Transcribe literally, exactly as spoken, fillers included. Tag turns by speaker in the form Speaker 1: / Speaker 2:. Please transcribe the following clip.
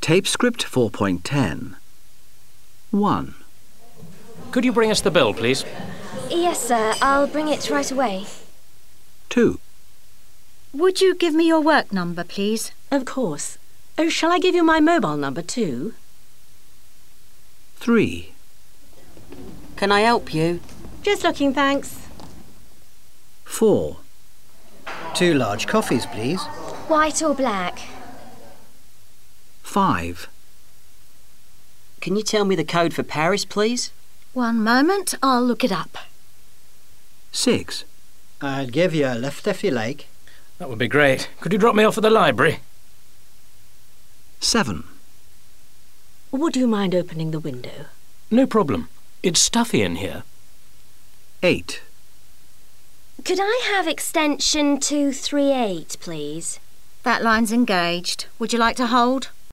Speaker 1: Tape script four point ten. one.
Speaker 2: Could you bring us the bill, please?
Speaker 3: Yes, sir. I'll bring it right away.
Speaker 1: two.
Speaker 4: Would you give me your work number, please?
Speaker 5: Of course. Oh, shall I give you my mobile number too?
Speaker 1: three.
Speaker 6: Can I help you?
Speaker 5: Just looking, thanks.
Speaker 1: four.
Speaker 7: Two large coffees, please.
Speaker 3: White or black?
Speaker 1: five.
Speaker 6: Can you tell me the code for Paris, please?
Speaker 4: One moment, I'll look it up.
Speaker 1: six.
Speaker 7: I'll give you a lift if you like.
Speaker 2: That would be great. Could you drop me off at the library?
Speaker 1: seven.
Speaker 5: Would you mind opening the window?
Speaker 2: No problem. It's stuffy in here.
Speaker 1: eight.
Speaker 3: Could I have extension two three eight, please?
Speaker 4: That line's engaged. Would you like to hold?